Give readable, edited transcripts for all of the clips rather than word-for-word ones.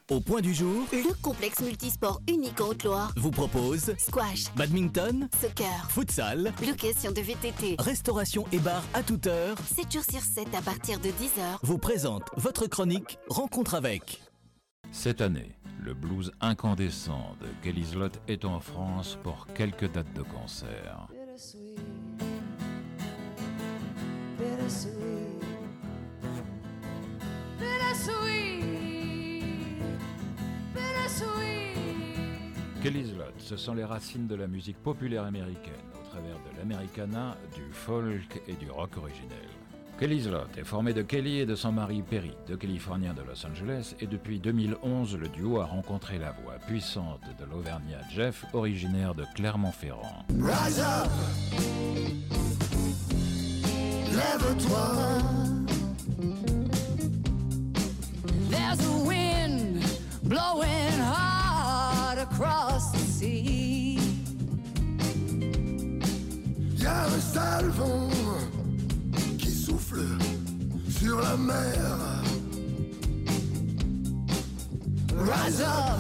Au point du jour, le complexe multisport unique en Haute-Loire vous propose squash, badminton, soccer, futsal, location de VTT, restauration et bar à toute heure. 7 jours sur 7 à partir de 10h. Vous présente votre chronique Rencontre avec. Cette année, le blues incandescent de Kelly Slott est en France pour quelques dates de concert. Kelly Slott, ce sont les racines de la musique populaire américaine, au travers de l'americana, du folk et du rock originel. Kelly Slott est formé de Kelly et de son mari Perry, deux Californiens de Los Angeles, et depuis 2011, le duo a rencontré la voix puissante de l'Auvergnat Jeff, originaire de Clermont-Ferrand. Rise up, lève-toi. There's a wind blowing hard across the sea. Y'a un sale vent qui souffle sur la mer. Rise up,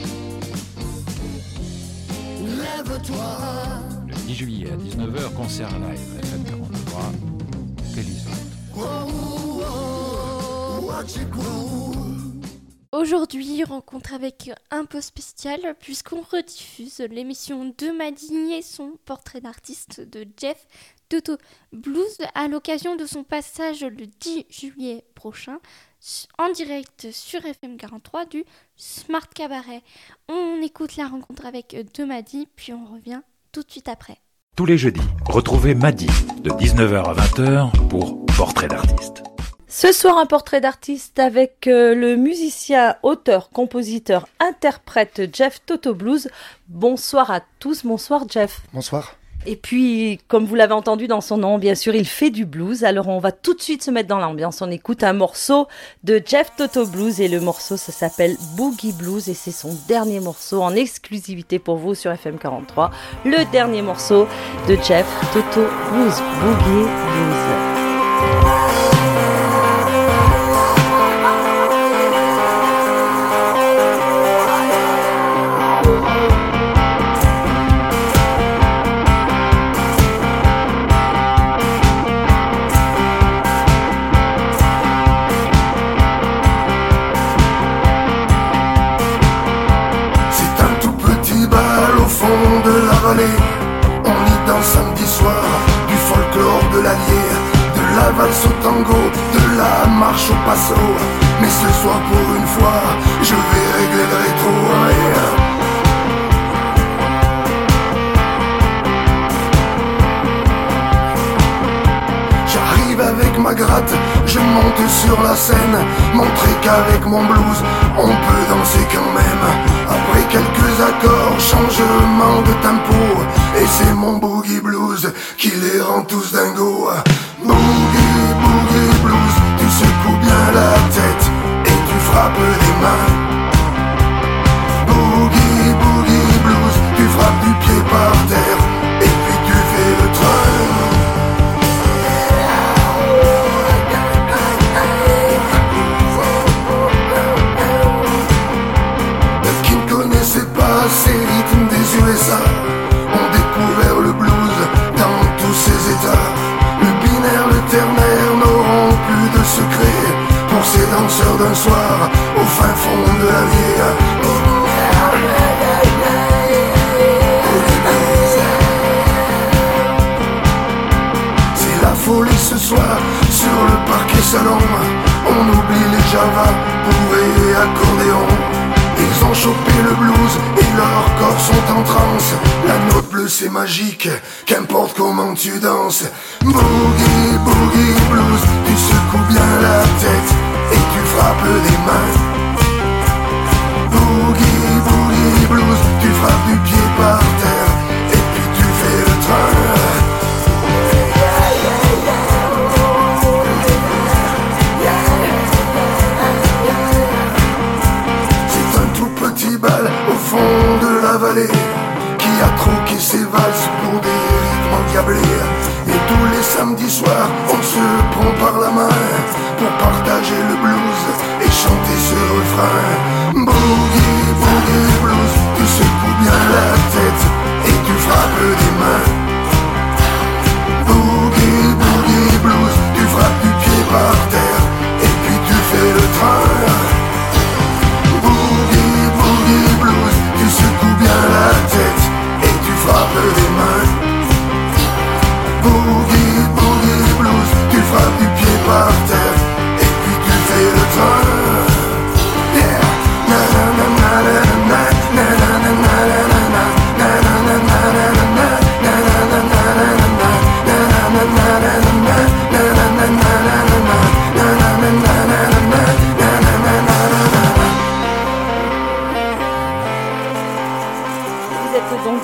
lève-toi. Le 10 juillet à 19h, concert live FM 43, Kelly Slott. Oh, oh, oh, watch it grow. Aujourd'hui, rencontre avec un peu spécial puisqu'on rediffuse l'émission de Maddy et son portrait d'artiste de Jeff Toto Blues à l'occasion de son passage le 10 juillet prochain en direct sur FM 43 du Smart Cabaret. On écoute la rencontre avec de Maddy puis on revient tout de suite après. Tous les jeudis, retrouvez Maddy de 19h à 20h pour Portrait d'artiste. Ce soir, un portrait d'artiste avec le musicien, auteur, compositeur, interprète Jeff Toto Blues. Bonsoir à tous, bonsoir Jeff. Bonsoir. Et puis, comme vous l'avez entendu dans son nom, bien sûr, il fait du blues. Alors, on va tout de suite se mettre dans l'ambiance. On écoute un morceau de Jeff Toto Blues et le morceau, ça s'appelle Boogie Blues et c'est son dernier morceau en exclusivité pour vous sur FM 43. Le dernier morceau de Jeff Toto Blues, Boogie Blues. On y danse samedi soir du folklore de l'Allier, de la valse au tango, de la marche au passo. Mais ce soir pour une fois, je vais régler le rétro. J'arrive avec ma gratte, je monte sur la scène, montrer qu'avec mon blues, on peut danser quand même. Après quelques accords, changement de tempo, et c'est mon boogie blues qui les rend tous dingos. Boogie, boogie blues, tu secoues bien la tête et tu frappes des mains. Boogie, boogie blues, tu frappes du pied par terre et puis tu fais le train. Ces rythmes des USA ont découvert le blues dans tous ses états. Le binaire, le ternaire n'auront plus de secret pour ces danseurs d'un soir au fin fond de la vie. C'est la folie ce soir sur le parquet salon. On oublie les Java, bourrés et accordéons. Ils ont chopé le blues et leurs corps sont en transe. La note bleue c'est magique, qu'importe comment tu danses. Boogie, boogie blues, tu secoues bien la tête et tu frappes des mains. Boogie, boogie blues, tu frappes du pied par terre et puis tu fais le train. Au fond de la vallée, qui a troqué ses valses pour des rythmes endiablés. Et tous les samedis soirs, on se prend par la main pour partager le blues et chanter ce refrain.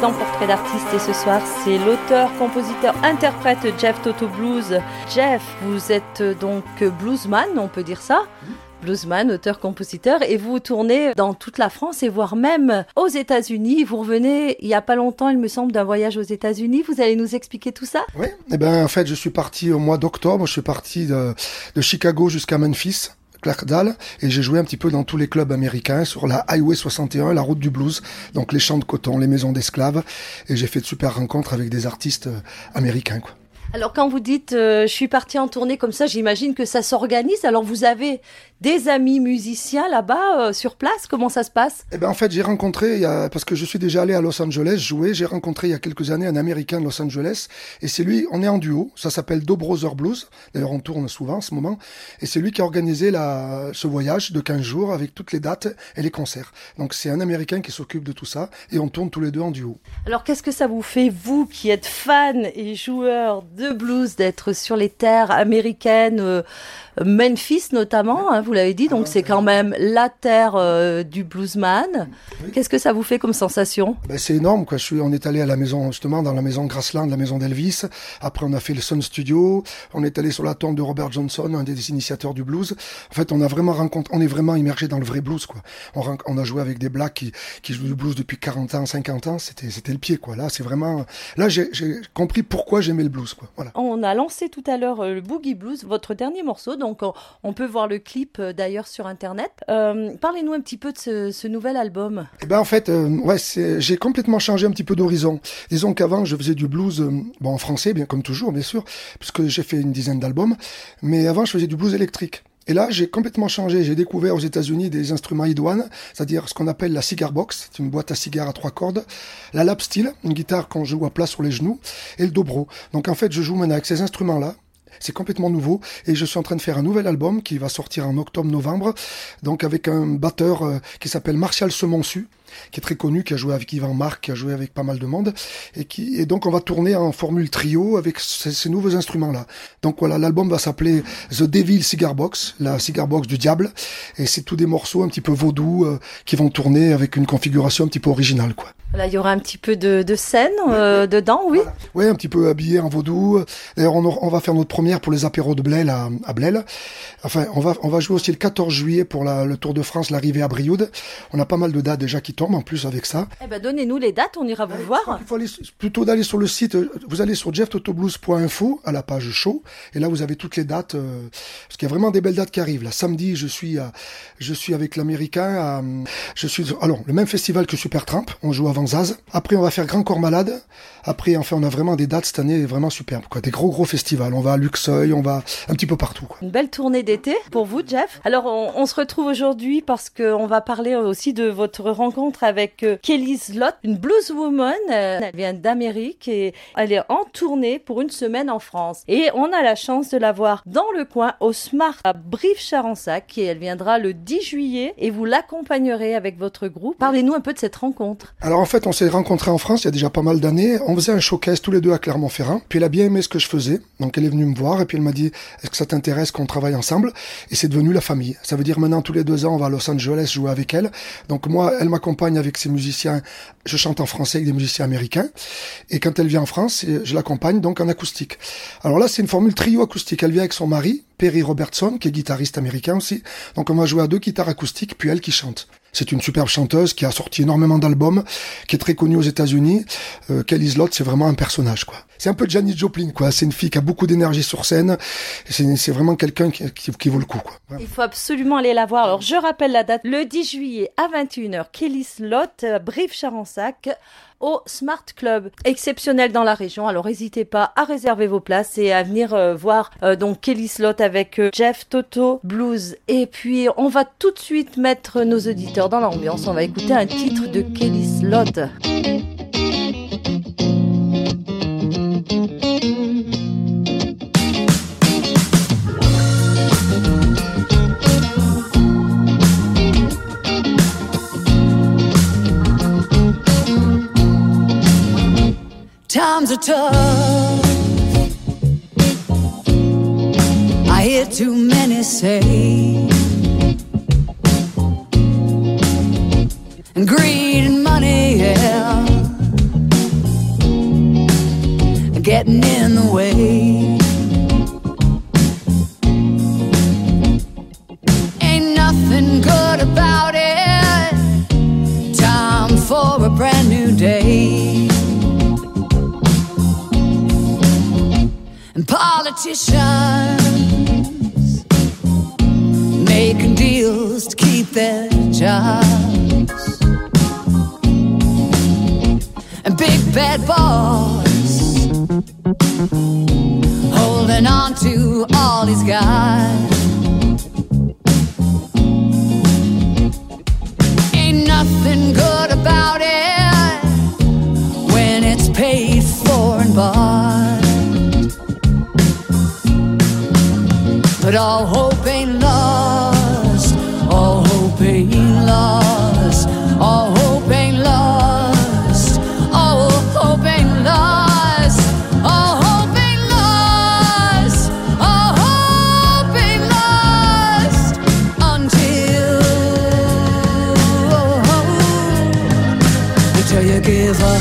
dans Portrait d'artiste et ce soir c'est l'auteur, compositeur, interprète Jeff Toto Blues. Jeff, vous êtes donc bluesman, on peut dire ça ? Bluesman, auteur, compositeur, et vous tournez dans toute la France et voire même aux États-Unis. Vous revenez il y a pas longtemps, il me semble, d'un voyage aux États-Unis. Vous allez nous expliquer tout ça ? Oui, en fait je suis parti au mois d'octobre, je suis parti de Chicago jusqu'à Memphis. Clarkdale, et j'ai joué un petit peu dans tous les clubs américains sur la Highway 61, la route du blues, donc les champs de coton, les maisons d'esclaves, et j'ai fait de super rencontres avec des artistes américains, quoi. Alors quand vous dites je suis parti en tournée comme ça, j'imagine que ça s'organise. Alors vous avez des amis musiciens là-bas sur place, comment ça se passe ? En fait j'ai rencontré, parce que je suis déjà allé à Los Angeles jouer, j'ai rencontré il y a quelques années un Américain de Los Angeles, et c'est lui, on est en duo, ça s'appelle Do Brother Blues, d'ailleurs on tourne souvent en ce moment, et c'est lui qui a organisé ce voyage de 15 jours avec toutes les dates et les concerts. Donc c'est un Américain qui s'occupe de tout ça, et on tourne tous les deux en duo. Alors qu'est-ce que ça vous fait, vous qui êtes fan et joueur de blues, d'être sur les terres américaines, Memphis notamment, vous l'avez dit, donc c'est quand même la terre du bluesman. Oui. Qu'est-ce que ça vous fait comme sensation ? C'est énorme, quoi. On est allé à la maison, justement, dans la maison Grassland, la maison d'Elvis. Après, on a fait le Sun Studio. On est allé sur la tombe de Robert Johnson, un des initiateurs du blues. En fait, on est vraiment immergé dans le vrai blues, quoi. On a joué avec des blacks qui jouent du blues depuis 40 ans, 50 ans. C'était le pied, quoi. Là, c'est vraiment, là, j'ai compris pourquoi j'aimais le blues, quoi. Voilà. On a lancé tout à l'heure le Boogie Blues, votre dernier morceau. Donc, on peut voir le clip d'ailleurs sur Internet. Parlez-nous un petit peu de ce nouvel album. En fait, j'ai complètement changé un petit peu d'horizon. Disons qu'avant, je faisais du blues, en français, bien comme toujours, bien sûr, puisque j'ai fait une dizaine d'albums. Mais avant, je faisais du blues électrique. Et là, j'ai complètement changé. J'ai découvert aux États-Unis des instruments idoines, c'est-à-dire ce qu'on appelle la cigar box, c'est une boîte à cigares à 3 cordes, la lap steel, une guitare qu'on joue à plat sur les genoux, et le dobro. Donc en fait, je joue maintenant avec ces instruments-là. C'est complètement nouveau et je suis en train de faire un nouvel album qui va sortir en octobre-novembre, donc avec un batteur qui s'appelle Martial Semonsu, qui est très connu, qui a joué avec Yvan Marc, qui a joué avec pas mal de monde, et donc on va tourner en formule trio avec ces nouveaux instruments-là. Donc voilà, l'album va s'appeler The Devil Cigar Box, la cigar box du diable, et c'est tous des morceaux un petit peu vaudou qui vont tourner avec une configuration un petit peu originale, quoi. Là, il y aura un petit peu de scène dedans, oui. Voilà. Oui, un petit peu habillé en vaudou. D'ailleurs, on va faire notre première pour les apéros de Blel à Blel. Enfin, on va jouer aussi le 14 juillet pour le Tour de France, l'arrivée à Brioude. On a pas mal de dates déjà qui tombent en plus avec ça. Donnez-nous les dates, on ira vous voir. Il faut plutôt d'aller sur le site. Vous allez sur jefftotoblues.info à la page show, et là vous avez toutes les dates. Parce qu'il y a vraiment des belles dates qui arrivent. Là, samedi, je suis avec l'Américain. Le même festival que Supertramp. On joue avant Zaz. Après, on va faire Grand Corps Malade. Après, enfin, on a vraiment des dates cette année vraiment superbes, quoi. Des gros festivals. On va à Luxeuil, on va un petit peu partout, quoi. Une belle tournée d'été pour vous, Jeff. Alors, on se retrouve aujourd'hui parce qu'on va parler aussi de votre rencontre avec Kelly Slot, une blueswoman. Elle vient d'Amérique et elle est en tournée pour une semaine en France. Et on a la chance de la voir dans le coin au Smart à Brive-Charensac, et elle viendra le 10 juillet et vous l'accompagnerez avec votre groupe. Parlez-nous un peu de cette rencontre. Alors, en fait, on s'est rencontrés en France il y a déjà pas mal d'années. On faisait un showcase tous les deux à Clermont-Ferrand. Puis elle a bien aimé ce que je faisais. Donc elle est venue me voir et puis elle m'a dit « Est-ce que ça t'intéresse qu'on travaille ensemble ?» Et c'est devenu la famille. Ça veut dire maintenant tous les 2 ans on va à Los Angeles jouer avec elle. Donc moi, elle m'accompagne avec ses musiciens. Je chante en français avec des musiciens américains. Et quand elle vient en France, je l'accompagne donc en acoustique. Alors là, c'est une formule trio acoustique. Elle vient avec son mari, Perry Robertson, qui est guitariste américain aussi. Donc on va jouer à 2 guitares acoustiques, puis elle qui chante. C'est une superbe chanteuse qui a sorti énormément d'albums, qui est très connue aux États-Unis. Kelly Slot, c'est vraiment un personnage, quoi. C'est un peu Janis Joplin, quoi. C'est une fille qui a beaucoup d'énergie sur scène. C'est vraiment quelqu'un qui vaut le coup, quoi. Vraiment. Il faut absolument aller la voir. Alors, je rappelle la date. Le 10 juillet à 21h, Kelly Slot, Brive-Charensac, au Smart Club, exceptionnel dans la région. Alors n'hésitez pas à réserver vos places et à venir voir donc Kelly Slot avec Jeff Toto Blues. Et puis on va tout de suite mettre nos auditeurs dans l'ambiance. On va écouter un titre de Kelly Slot. Times are tough, I hear too many say, and greed and money, yeah, getting in the way. Ain't nothing good about it. Time for a brand new day. And politicians making deals to keep their jobs. And big bad boss holding on to all he's got. Ain't nothing good about it when it's paid for and bought. But all hope ain't lost, all hope ain't lost, all hope ain't lost, all hope ain't lost, all hope ain't lost, all hope ain't lost until you give up.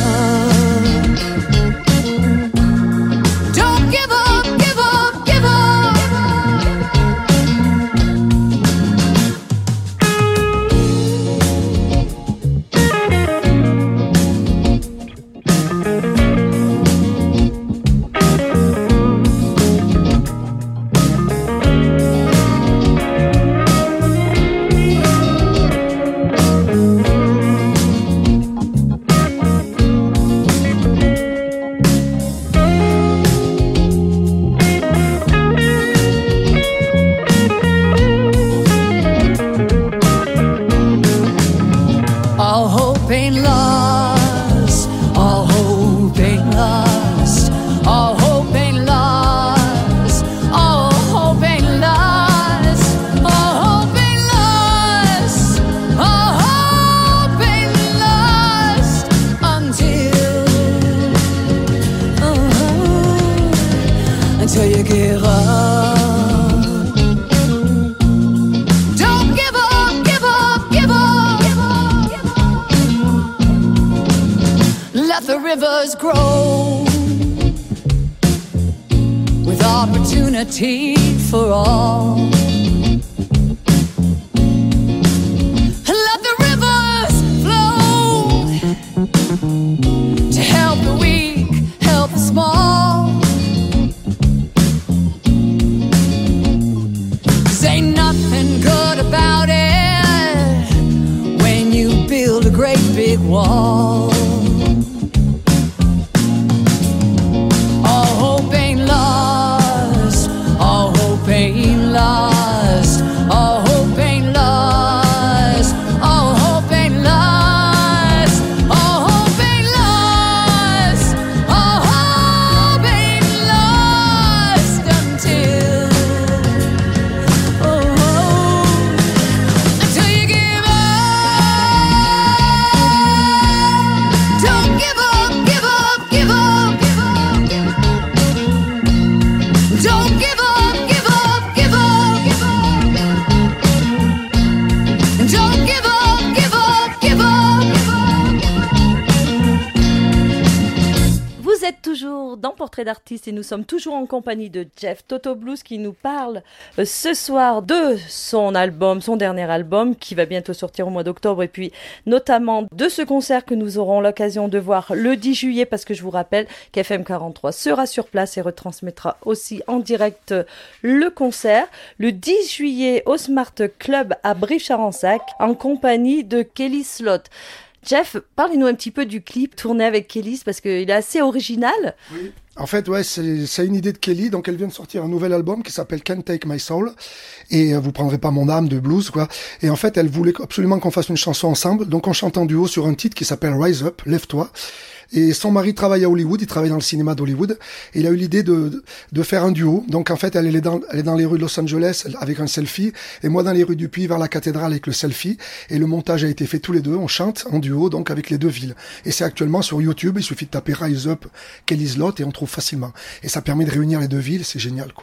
Don't give up, give up, give up. All hope ain't lost, all hope ain't lost, all hope ain't lost, all hope ain't lost, all hope ain't lost, all hope ain't lost until you give up. Don't give up, give up, give up. Let the rivers grow with opportunity for all. Let the rivers flow to help the weak, help the small. 'Cause ain't nothing good about it when you build a great big wall. All hope ain't lost, all hope ain't lost, all hope ain't lost, all hope ain't lost, all hope ain't lost, all hope ain't lost until you give up. Don't give up, give up, give up, give up, give up. Don't give up, give up, give up, give up, give up. Don't give up, give up, give up, give up. Vous êtes toujours dans Portrait d'artiste et nous sommes toujours en compagnie de Jeff Toto Blues qui nous parle ce soir de son album, son dernier album qui va bientôt sortir au mois d'octobre et puis notamment de ce concert que nous aurons l'occasion de voir le 10 juillet parce que je vous rappelle qu'FM 43 sera sur place et retransmettra aussi en direct le concert le 10 juillet au Smart Club à Brive-Charensac en compagnie de Kelly Slot. Jeff, parlez-nous un petit peu du clip tourné avec Kelly parce qu'il est assez original. Oui. En fait, ouais, c'est une idée de Kelly. Donc, elle vient de sortir un nouvel album qui s'appelle Can't Take My Soul. Et vous prendrez pas mon âme de blues, quoi. Et en fait, elle voulait absolument qu'on fasse une chanson ensemble. Donc, on chante en duo sur un titre qui s'appelle Rise Up, Lève-toi. Et son mari travaille à Hollywood, il travaille dans le cinéma d'Hollywood. Et il a eu l'idée de faire un duo. Donc en fait, elle est dans les rues de Los Angeles avec un selfie. Et moi dans les rues du Puy vers la cathédrale avec le selfie. Et le montage a été fait tous les deux. On chante en duo, donc avec les deux villes. Et c'est actuellement sur YouTube. Il suffit de taper Rise Up, Kelly Slot et on trouve facilement. Et ça permet de réunir les deux villes. C'est génial, quoi.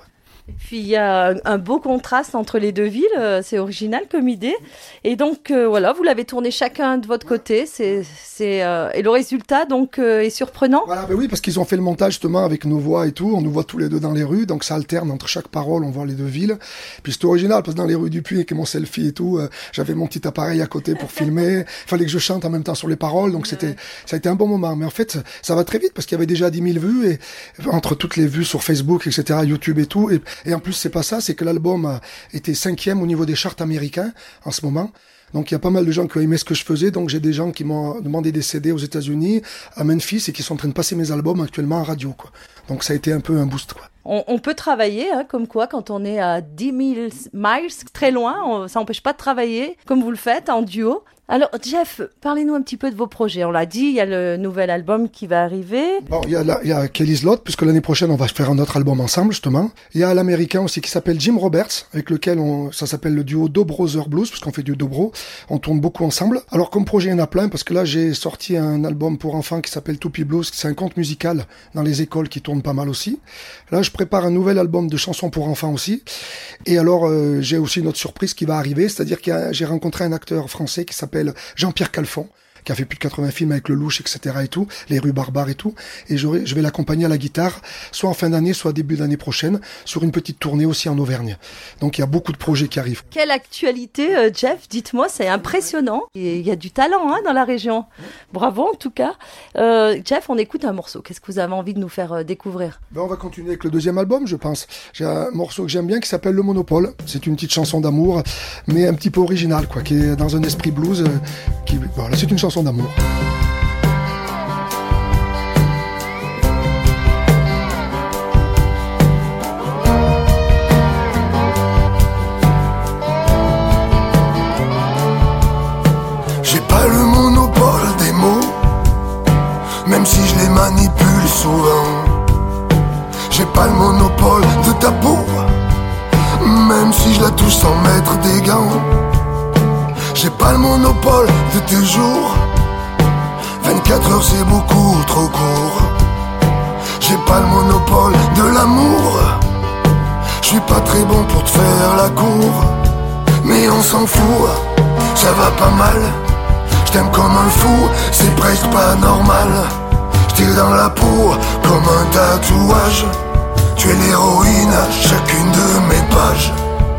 Puis il y a un beau contraste entre les deux villes, c'est original comme idée. Et donc voilà, vous l'avez tourné chacun de votre côté, et le résultat donc est surprenant. Voilà, ben oui, parce qu'ils ont fait le montage justement avec nos voix et tout, on nous voit tous les deux dans les rues, donc ça alterne entre chaque parole, on voit les deux villes. Puis c'est original, parce que dans les rues du Puy, avec mon selfie et tout, j'avais mon petit appareil à côté pour filmer, il fallait que je chante en même temps sur les paroles, donc ça a été un bon moment. Mais en fait, ça va très vite, parce qu'il y avait déjà 10 000 vues, et entre toutes les vues sur Facebook, etc., YouTube et tout, et en plus, c'est pas ça, c'est que l'album a été 5e au niveau des charts américains en ce moment. Donc il y a pas mal de gens qui ont aimé ce que je faisais. Donc j'ai des gens qui m'ont demandé des CD aux États-Unis, à Memphis, et qui sont en train de passer mes albums actuellement en radio, quoi. Donc ça a été un peu un boost, quoi. On peut travailler, hein, comme quoi, quand on est à 10 000 miles, très loin, ça n'empêche pas de travailler, comme vous le faites, en duo. Alors, Jeff, parlez-nous un petit peu de vos projets. On l'a dit, il y a le nouvel album qui va arriver. Bon, il y a Kelly's Lot, puisque l'année prochaine, on va faire un autre album ensemble, justement. Il y a l'américain aussi qui s'appelle Jim Roberts, avec lequel ça s'appelle le duo Dobrozer Blues, puisqu'on fait du dobro. On tourne beaucoup ensemble. Alors, comme projet, il y en a plein, parce que là, j'ai sorti un album pour enfants qui s'appelle Toupie Blues. C'est un conte musical dans les écoles qui tourne pas mal aussi. Là, je prépare un nouvel album de chansons pour enfants aussi. Et alors, j'ai aussi une autre surprise qui va arriver, c'est-à-dire que j'ai rencontré un acteur français qui s'appelle Jean-Pierre Calfon, qui a fait plus de 80 films avec Lelouch, etc. et tout, Les Rues Barbares et tout. Et je vais l'accompagner à la guitare, soit en fin d'année, soit début d'année prochaine, sur une petite tournée aussi en Auvergne. Donc il y a beaucoup de projets qui arrivent. Quelle actualité, Jeff, dites-moi, c'est impressionnant. Et il y a du talent dans la région. Bravo en tout cas. Jeff, on écoute un morceau. Qu'est-ce que vous avez envie de nous faire découvrir? On va continuer avec le deuxième album, je pense. J'ai un morceau que j'aime bien qui s'appelle Le Monopole. C'est une petite chanson d'amour, mais un petit peu originale, quoi, qui est dans un esprit blues. Voilà, c'est une chanson d'amour. J'ai pas le monopole des mots, même si je les manipule souvent. J'ai pas le monopole de ta peau, même si je la touche sans mettre des gants. J'ai pas le monopole de tes jours, 24 heures c'est beaucoup trop court. J'ai pas le monopole de l'amour, je suis pas très bon pour te faire la cour. Mais on s'en fout, ça va pas mal. Je t'aime comme un fou, c'est presque pas normal. J'tire dans la peau comme un tatouage. Tu es l'héroïne à chacune de mes pages.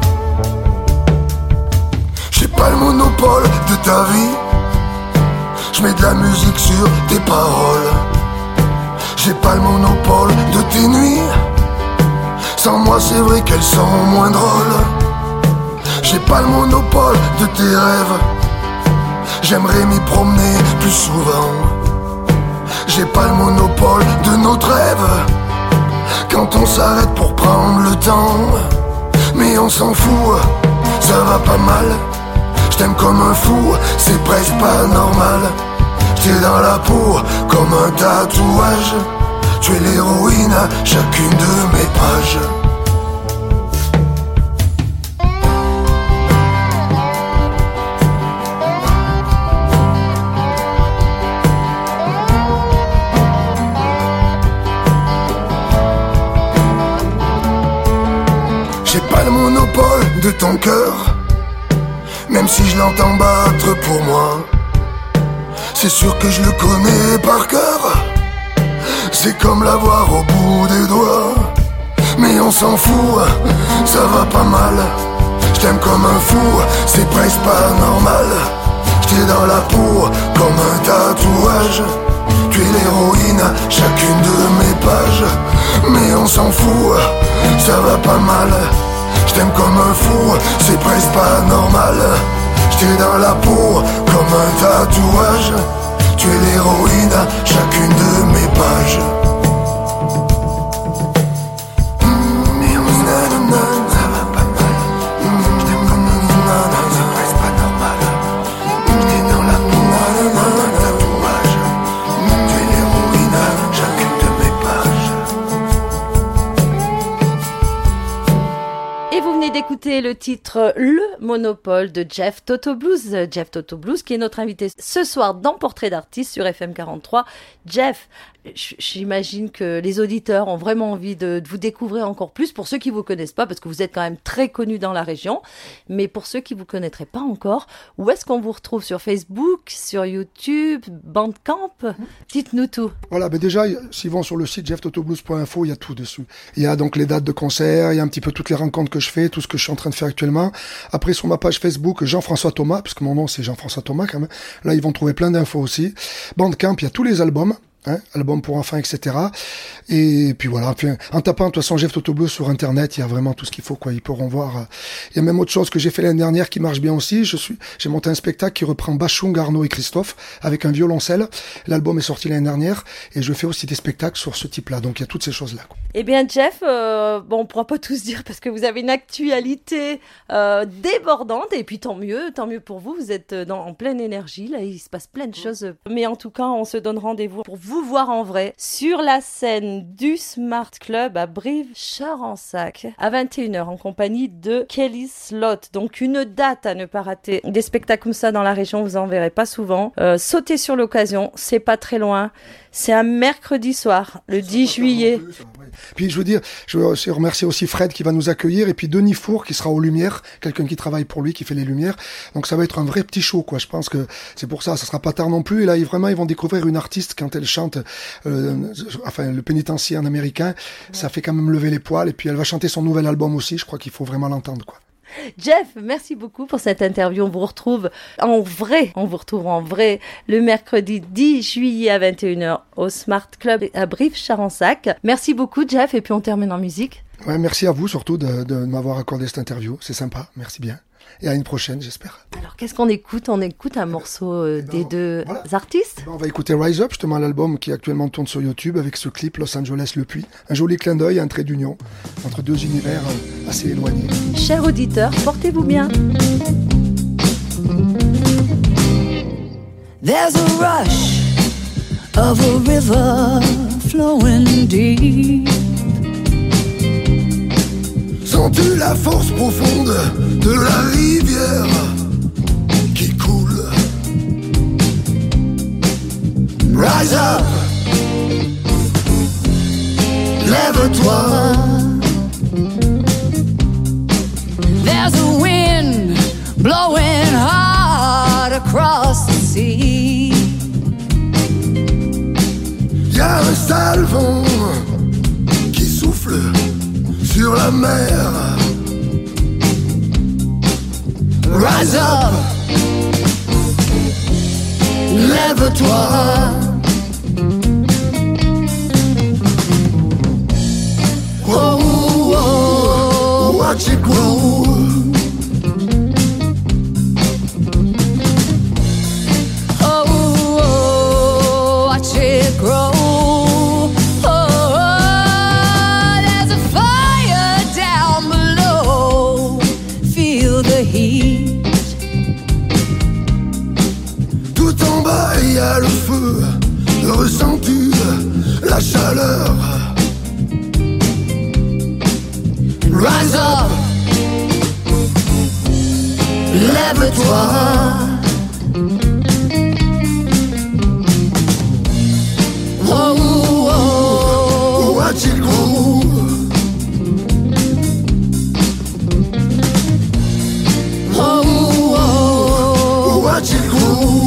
J'ai pas le monopole de ta vie, je mets de la musique sur tes paroles. J'ai pas le monopole de tes nuits, sans moi c'est vrai qu'elles sont moins drôles. J'ai pas le monopole de tes rêves, j'aimerais m'y promener plus souvent. J'ai pas le monopole de nos trêves, quand on s'arrête pour prendre le temps. Mais on s'en fout, ça va pas mal. J't'aime comme un fou, c'est presque pas normal. J'tire dans la peau comme un tatouage. Tu es l'héroïne à chacune de mes pages. J'ai pas le monopole de ton cœur, même si je l'entends battre pour moi. C'est sûr que je le connais par cœur, c'est comme l'avoir au bout des doigts. Mais on s'en fout, ça va pas mal. Je t'aime comme un fou, c'est presque pas normal. J't'ai dans la peau comme un tatouage. Tu es l'héroïne à chacune de mes pages. Mais on s'en fout, ça va pas mal. Je t'aime comme un fou, c'est presque pas normal. J't'ai dans la peau comme un tatouage. Tu es l'héroïne à chacune de mes pages. Mais on ça va pas mal. Je t'aime comme un fou, c'est presque pas normal. J't'ai dans la peau comme un tatouage. Tu es l'héroïne à chacune de mes pages. Et vous venez d'écouter le titre Le Monopole de Jeff Toto Blues. Jeff Toto Blues qui est notre invité ce soir dans Portrait d'artiste sur FM 43. Jeff, j'imagine que les auditeurs ont vraiment envie de vous découvrir encore plus. Pour ceux qui vous connaissent pas, parce que vous êtes quand même très connus dans la région, mais pour ceux qui vous connaîtraient pas encore, où est-ce qu'on vous retrouve? Sur Facebook, sur YouTube, Bandcamp? Dites-nous tout. Voilà, déjà, s'ils vont sur le site jefftotoblues.info, il y a tout dessus. Il y a donc les dates de concert, il y a un petit peu toutes les rencontres que je fais, tout ce que je suis en train de faire actuellement. Après, sur ma page Facebook, Jean-François Thomas, parce que mon nom c'est Jean-François Thomas quand même. Là, ils vont trouver plein d'infos aussi. Bandcamp, il y a tous les albums. Albums pour enfants, etc. Et puis voilà, en tapant de toute façon Jeff Toto Blues sur internet, il y a vraiment tout ce qu'il faut, quoi. Ils pourront voir. Il y a même autre chose que j'ai fait l'année dernière qui marche bien aussi. J'ai monté un spectacle qui reprend Bachung, Arnaud et Christophe avec un violoncelle. L'album est sorti l'année dernière et je fais aussi des spectacles sur ce type-là. Donc il y a toutes ces choses-là, quoi. Eh bien Jeff, on pourra pas tous dire parce que vous avez une actualité débordante et puis tant mieux pour vous. Vous êtes en pleine énergie, là il se passe plein de choses. Mais en tout cas, on se donne rendez-vous pour vous voir en vrai sur la scène du Smart Club à Brive-Charensac à 21h en compagnie de Kelly Slot. Donc une date à ne pas rater. Des spectacles comme ça dans la région, vous en verrez pas souvent. Sautez sur l'occasion, c'est pas très loin. C'est un mercredi soir, le 10 juillet. Puis je veux dire, je veux remercier aussi Fred qui va nous accueillir et puis Denis Four qui sera aux lumières, quelqu'un qui travaille pour lui, qui fait les lumières. Donc ça va être un vrai petit show, quoi. Je pense que c'est pour ça sera pas tard non plus. Et là, vraiment, ils vont découvrir une artiste quand elle chante, le pénitencier en américain. Ça fait quand même lever les poils. Et puis elle va chanter son nouvel album aussi. Je crois qu'il faut vraiment l'entendre, quoi. Jeff, merci beaucoup pour cette interview. On vous retrouve en vrai. On vous retrouve en vrai le mercredi 10 juillet à 21h au Smart Club à Brive-Charensac. Merci beaucoup, Jeff. Et puis on termine en musique. Ouais, merci à vous surtout de m'avoir accordé cette interview. C'est sympa. Merci bien. Et à une prochaine, j'espère. Alors, qu'est-ce qu'on écoute? On écoute un morceau des deux artistes. On va écouter Rise Up, justement l'album qui actuellement tourne sur YouTube avec ce clip Los Angeles Le Puy. Un joli clin d'œil, un trait d'union entre deux univers assez éloignés. Chers auditeurs, portez-vous bien. There's a rush of a river flowing deep. Sens-tu la force profonde de la rivière qui coule? Rise up, lève-toi. There's a wind blowing hard across the sea. Y'a un sale vent qui souffle sur la mer. Rise up, lève-toi. Oh, oh, oh, watch it grow. Oh, oh, watch it grow. Tout en bas il y a le feu, ressens-tu la chaleur? Rise up, lève-toi. Oh, oh, oh, watch it grow. Oh, oh, watch it grow.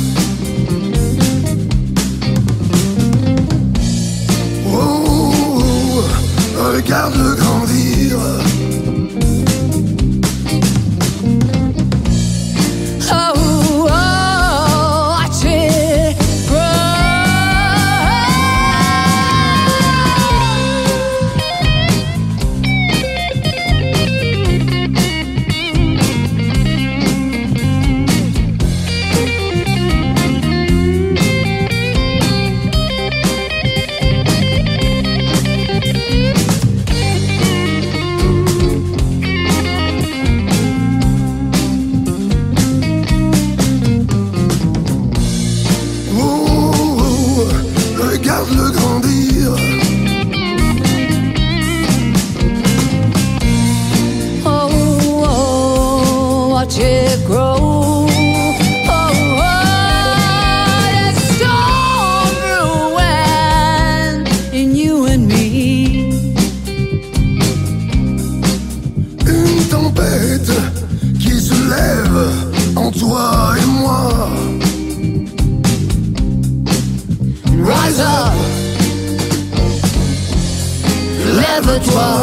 Oh, regarde-le grandir. Oh, toi et moi. Rise up, lève-toi.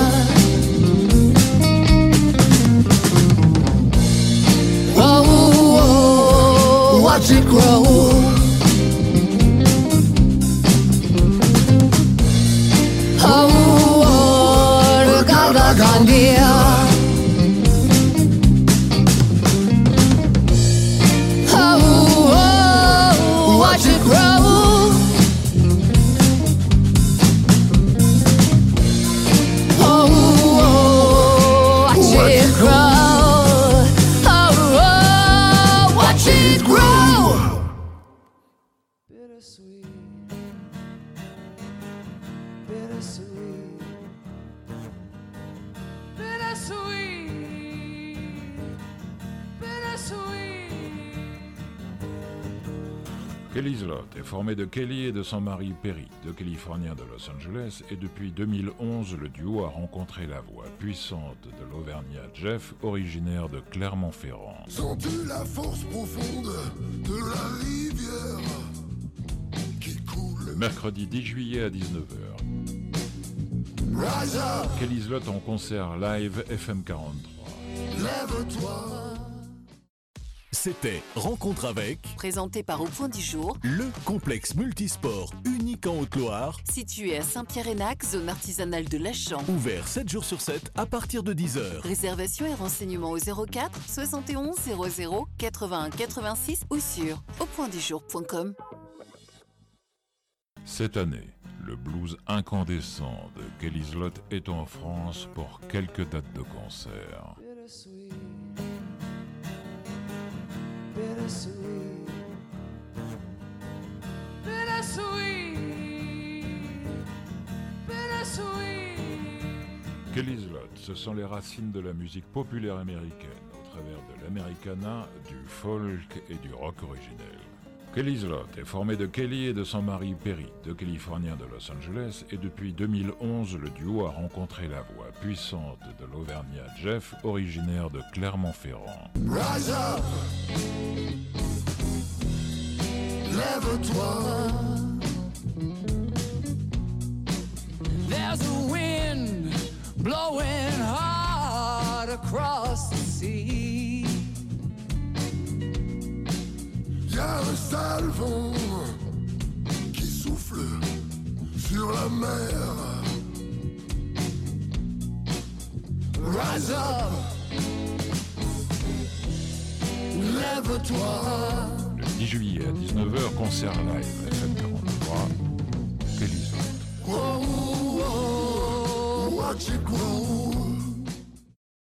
Oh, oh, oh, watch it grow. Oh, oh, regarde grandir. Oh, oh, watch it grow. Oh, oh, watch it grow. Oh, oh, watch it grow. Bittersweet, bittersweet, bittersweet, bittersweet. Kelly Slot est formée de Kelly et de son mari Perry, deux Californiens de Los Angeles, et depuis 2011, le duo a rencontré la voix puissante de l'Auvergnat Jeff, originaire de Clermont-Ferrand. Sens-tu la force profonde de la rivière qui coule? Le mercredi 10 juillet à 19h, Rise up, Kelly Slot en concert live FM 43. lève-toi. C'était Rencontre avec Présenté par Au Point du Jour, le complexe multisport unique en Haute-Loire, situé à Saint-Pierre-Hénac, zone artisanale de Lachamp. ouvert 7 jours sur 7 à partir de 10h. Réservation et renseignements au 04 71 00 81 86 ou sur aupointdujour.com. Cette année, le blues incandescent de Kelly Slot est en France pour quelques dates de concert. Bittersweet, bittersweet, bittersweet, bittersweet. Kelly Slot, ce sont les racines de la musique populaire américaine, au travers de l'americana, du folk et du rock originel. Kelly Slot est formée de Kelly et de son mari Perry, deux Californiens de Los Angeles, et depuis 2011, le duo a rencontré la voix puissante de l'Auvergnat Jeff, originaire de Clermont-Ferrand. Rise up, lève-toi. There's a wind blowing hard across the sea. Y'a un sale vent qui souffle sur la mer. Rise up, lève-toi. Le 10 juillet à 19h, concert live FM 43, Kelly Slot. Oh, oh, oh, watch it grow.